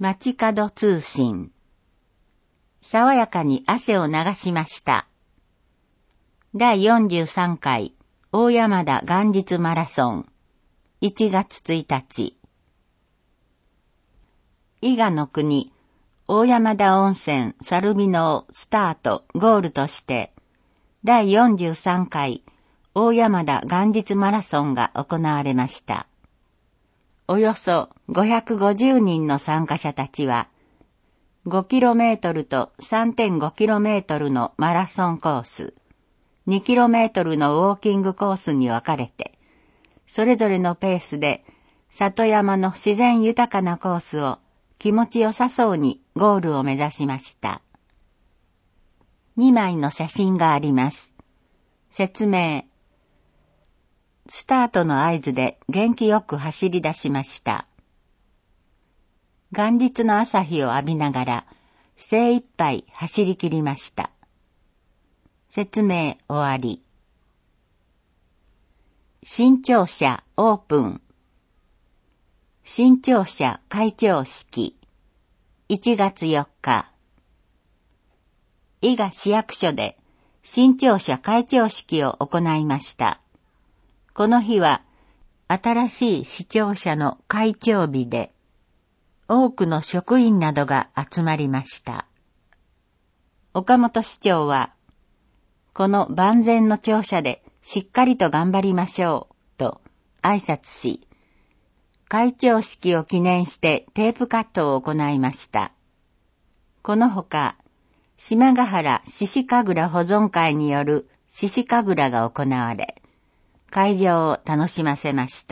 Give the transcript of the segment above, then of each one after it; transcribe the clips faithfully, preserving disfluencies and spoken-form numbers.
街角通信。爽やかに汗を流しました。だいよんじゅうさんかい大山田元日マラソン。いちがつついたち。伊賀の国、大山田温泉猿見野をスタート、ゴールとして、だいよんじゅうさんかい大山田元日マラソンが行われました。およそごひゃくごじゅうにんの参加者たちは、ごキロメートルと さんてんごキロメートルのマラソンコース、にキロメートルのウォーキングコースに分かれて、それぞれのペースで里山の自然豊かなコースを気持ちよさそうにゴールを目指しました。にまいの写真があります。説明。スタートの合図で元気よく走り出しました。元日の朝日を浴びながら精一杯走り切りました。説明終わり。新庁舎オープン。新庁舎開庁式。いちがつよっか。伊賀市役所で新庁舎開庁式を行いました。この日は新しい市庁舎の開庁日で、多くの職員などが集まりました。岡本市長は、この万全の庁舎でしっかりと頑張りましょう、と挨拶し、開庁式を記念してテープカットを行いました。このほか、島ヶ原獅子神楽保存会による獅子神楽が行われ、会場を楽しませました。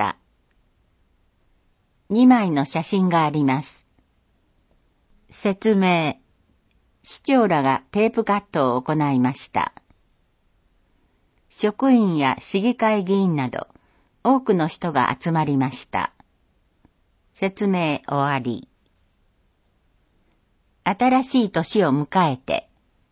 にまいの写真があります。説明。市長らがテープカットを行いました。職員や市議会議員など多くの人が集まりました。説明終わり。新しい年を迎えて。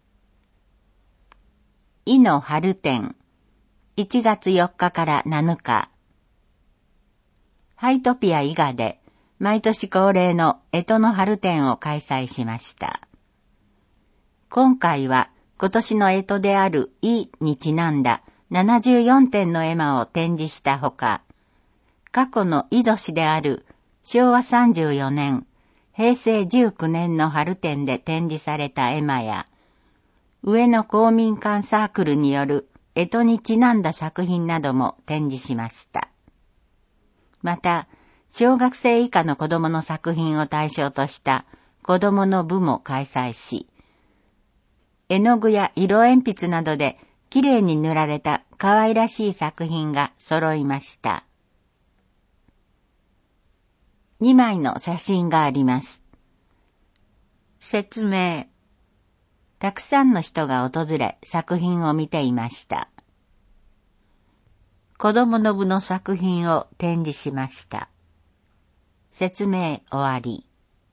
伊の春展。いちがつよっかからなのか。ハイトピア伊賀で毎年恒例の干支の春展を開催しました。今回は今年の干支である伊にちなんだななじゅうよんてんの絵馬を展示したほか、過去の伊年であるしょうわさんじゅうよねん、へいせいじゅうきゅうねんの春展で展示された絵馬や、上野公民館サークルによる干支にちなんだ作品なども展示しました。また、小学生以下の子供の作品を対象とした子供の部も開催し、絵の具や色鉛筆などできれいに塗られた可愛らしい作品が揃いました。にまいの写真があります。説明。たくさんの人が訪れ作品を見ていました。子供の部の作品を展示しました。説明終わり。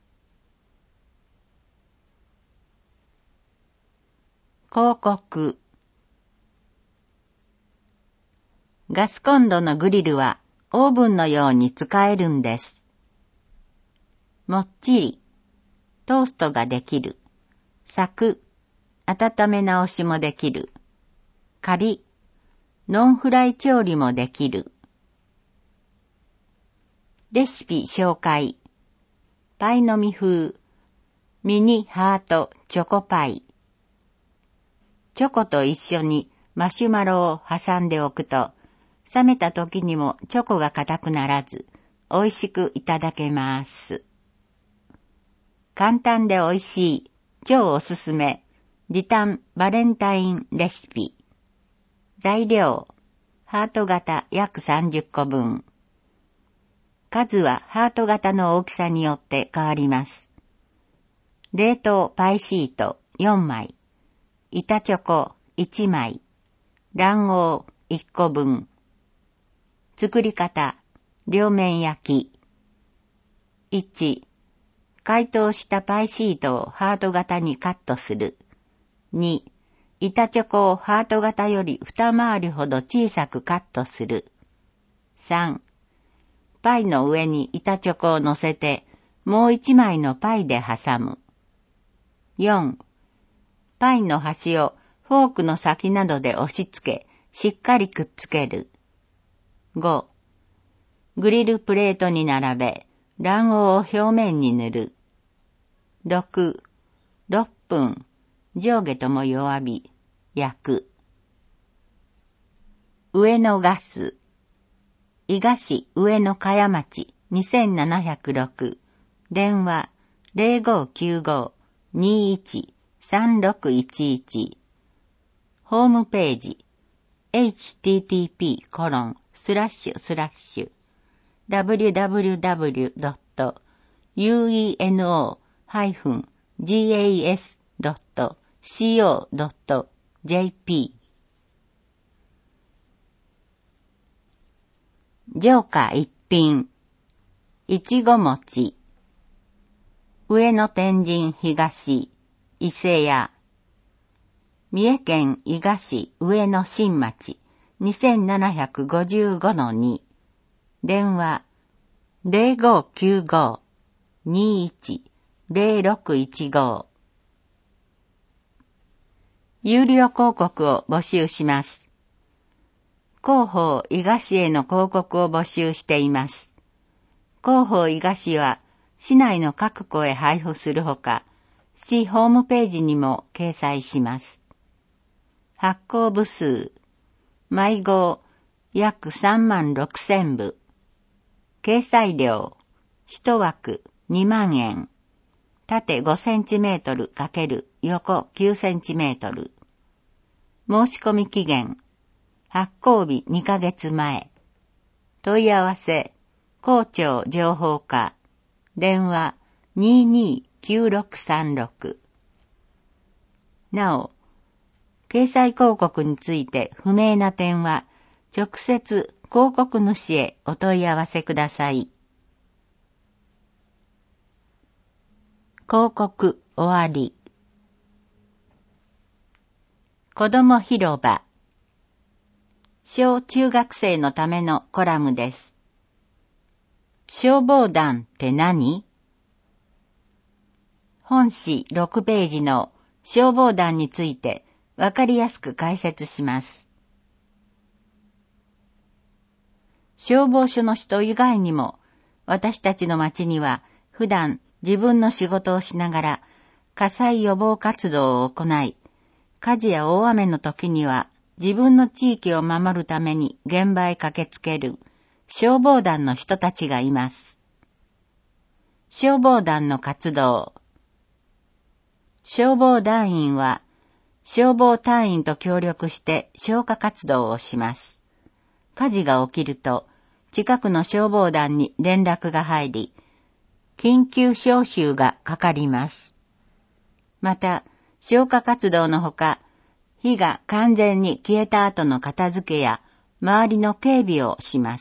広告。ガスコンロのグリルはオーブンのように使えるんです。もっちり、トーストができる。サク、温め直しもできる。カリ、ノンフライ調理もできる。レシピ紹介。パイの実風。ミニハートチョコパイ。チョコと一緒にマシュマロを挟んでおくと、冷めた時にもチョコが硬くならず、美味しくいただけます。簡単で美味しい、超おすすめ。時短バレンタインレシピ。材料、ハート型約さんじゅっこぶん。数はハート型の大きさによって変わります。冷凍パイシートよんまい。板チョコいちまい。卵黄いっこぶん。作り方、両面焼き。いち、解凍したパイシートをハート型にカットする。に、板チョコをハート型より二回りほど小さくカットする。さん、パイの上に板チョコを乗せてもう一枚のパイで挟む。よん、パイの端をフォークの先などで押し付け、しっかりくっつける。ご、グリルプレートに並べ、卵黄を表面に塗る。ろく、ろっぷん、上下とも弱火、焼く。上野ガス。伊賀市上野茅町にせんななひゃくろく、電話 ゼロごきゅうご にいち さんろくいちいち、ホームページ エイチティーティーピーコロンスラッシュスラッシュ ダブリュダブリュダブリュドットユーイーエヌオー ジーエーエス ドット シーオー ドット ジェーピー。上下一品。いちご餅。上野天神東、伊勢屋。三重県伊賀市上野新町にせんななひゃくごじゅうごのに。電話 ゼロごきゅうご にいち ゼロろくいちご。有料広告を募集します。広報伊賀市への広告を募集しています。広報伊賀市は市内の各戸へ配布するほか、市ホームページにも掲載します。発行部数、毎号約さんまんろくせんぶ。掲載料、一枠にまんえん。縦ごセンチメートル×横きゅうセンチメートル。申し込み期限、発行日にかげつまえ。問い合わせ、校長情報課、電話 にーにーきゅうろくさんろく。なお、掲載広告について不明な点は、直接広告主へお問い合わせください。広告終わり。子ども広場。小中学生のためのコラムです。消防団って何？本誌ろくページの消防団についてわかりやすく解説します。消防署の人以外にも、私たちの町には普段自分の仕事をしながら火災予防活動を行い、火事や大雨の時には自分の地域を守るために現場へ駆けつける消防団の人たちがいます。消防団の活動。消防団員は消防隊員と協力して消火活動をします。火事が起きると近くの消防団に連絡が入り、緊急招集がかかります。また、消火活動のほか、火が完全に消えた後の片付けや周りの警備をします。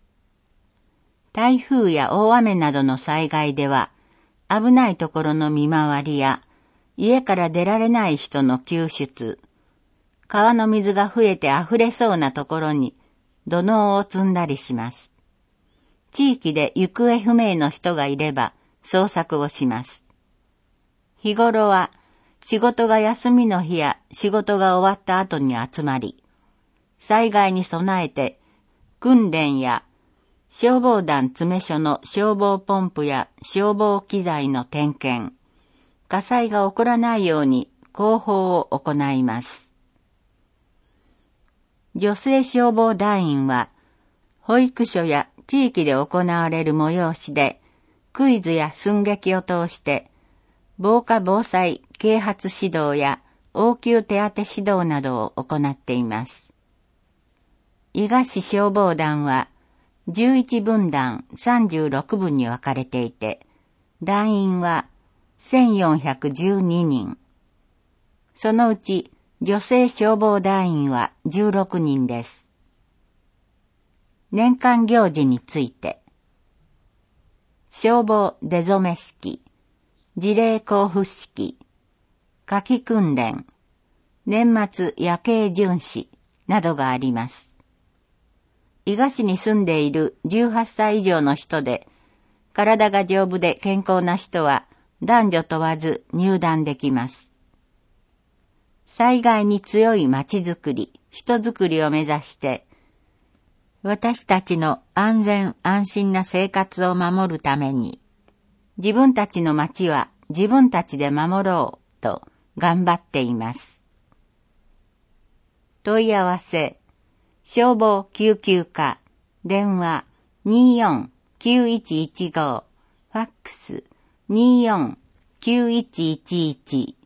台風や大雨などの災害では、危ないところの見回りや、家から出られない人の救出、川の水が増えて溢れそうなところに土のうを積んだりします。地域で行方不明の人がいれば捜索をします。日頃は仕事が休みの日や仕事が終わった後に集まり、災害に備えて訓練や消防団詰め所の消防ポンプや消防機材の点検、火災が起こらないように広報を行います。女性消防団員は、保育所や地域で行われる催しで、クイズや寸劇を通して、防火防災啓発指導や応急手当指導などを行っています。伊賀市消防団は、じゅういちぶんだんさんじゅうろくぶんに分かれていて、団員はせんよんひゃくじゅうににん。そのうち女性消防団員はじゅうろくにんです。年間行事について、消防出初め式、辞令交付式、夏季訓練、年末夜景巡視などがあります。伊賀市に住んでいるじゅうはっさい以上の人で、 体が丈夫で健康な人は男女問わず入団できます。災害に強い町づくり、人づくりを目指して、私たちの安全安心な生活を守るために、自分たちの町は自分たちで守ろうと頑張っています。問い合わせ、消防救急課、電話 にーよんきゅういちいちご、ファックス にーよんきゅういちいちいち